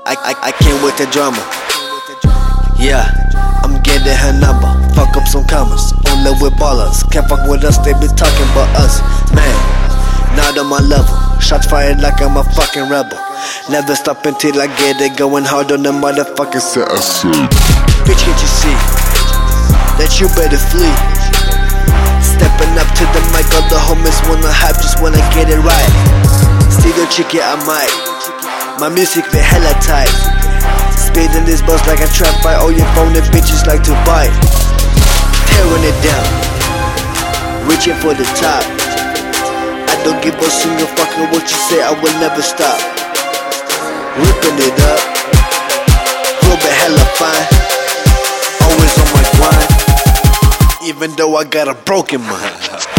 I can't with the drama. Yeah, I'm getting her number. Fuck up some commas. Only with ballers. Can't fuck with us, they be talking about us. Man, not on my level. Shots fired like I'm a fucking rebel. Never stop until I get it. Going hard on the motherfucking set. Bitch, can't you see that you better flee? Stepping up to the mic, all the homies wanna hype, just wanna get it right. See the chicken, I might. My music be hella tight. Speeding this bus like a trap fight. All your phony bitches like to bite. Tearing it down, reaching for the top. I don't give a single fucking what you say, I will never stop. Ripping it up, will be hella fine. Always on my grind, even though I got a broken mind.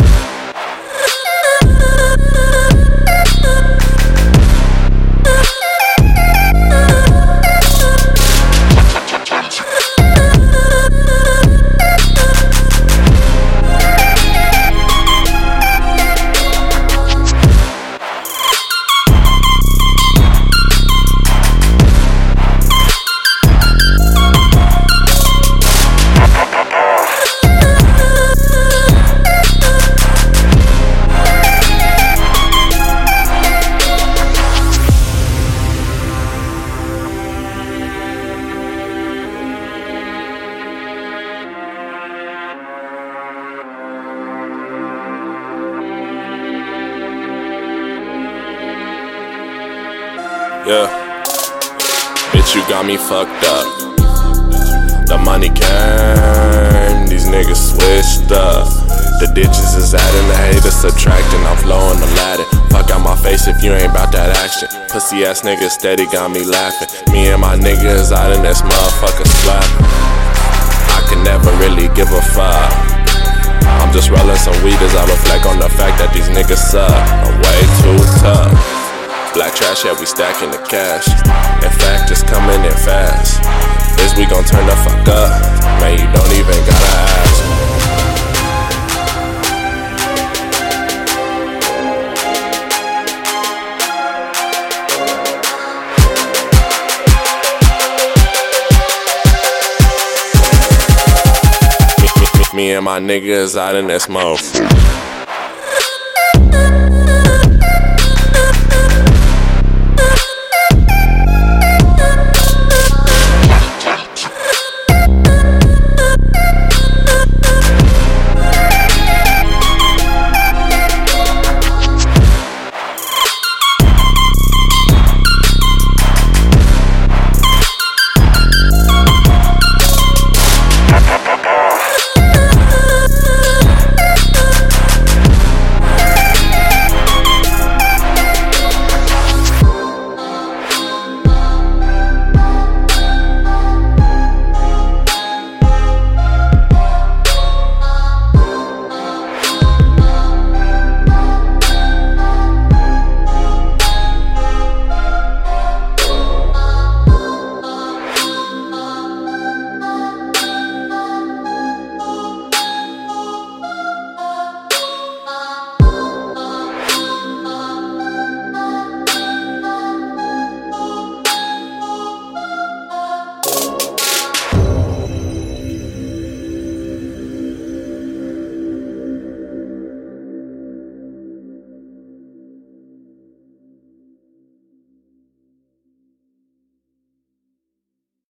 Yeah, bitch, you got me fucked up. The money came, these niggas switched up. The ditches is adding, the haters subtracting. I'm flowing the ladder. Fuck out my face if you ain't bout that action. Pussy ass niggas steady got me laughing. Me and my niggas out in this motherfucker slapping. I can never really give a fuck. I'm just rolling some weed as I reflect on the fact that these niggas suck. I'm way too tough. Black trash, yeah, we stacking the cash. In fact, it's coming in fast. Is we gon' turn the fuck up? Man, you don't even gotta ask. Me and my niggas out in this motherfucker.